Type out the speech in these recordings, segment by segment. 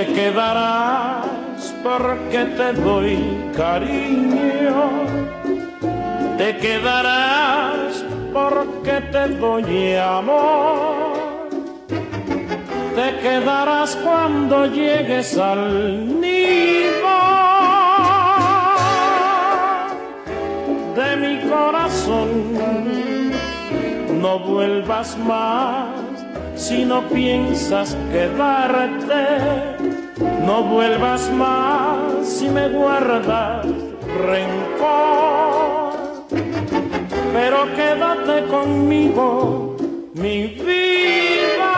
te quedarás porque te doy cariño, te quedarás porque te doy amor, te quedarás cuando llegues al nido de mi corazón. No vuelvas más si no piensas quedarte, no vuelvas más si me guardas rencor, pero quédate conmigo, mi vida,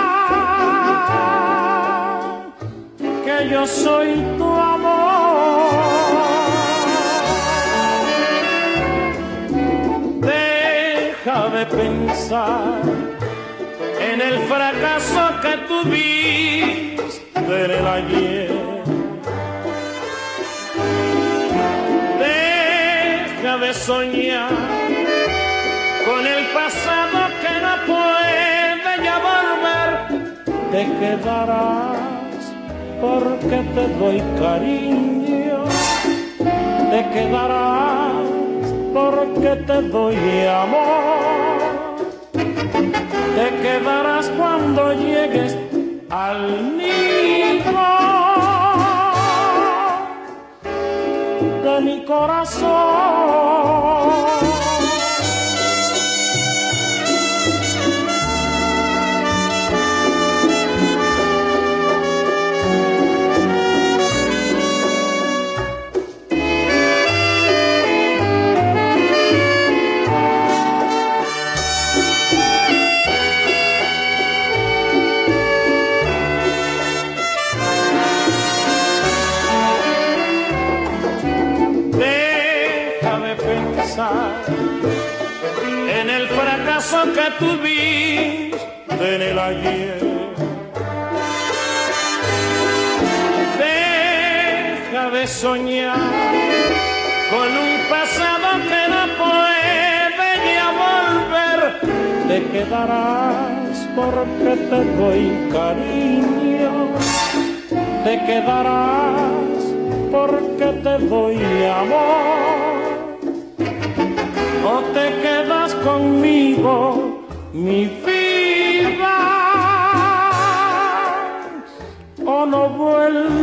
que yo soy tu amor. Deja de pensar en el fracaso que tuviste en el ayer. Deja de soñar con el pasado que no puede ya volver. Te quedarás porque te doy cariño, te quedarás porque te doy amor, te quedarás cuando llegues al nido de mi corazón. En el fracaso que tuviste en el ayer. Deja de soñar con un pasado que no puede ya volver. Te quedarás porque te doy cariño, te quedarás porque te doy amor, o te quedas conmigo, mi vida, o no vuelves.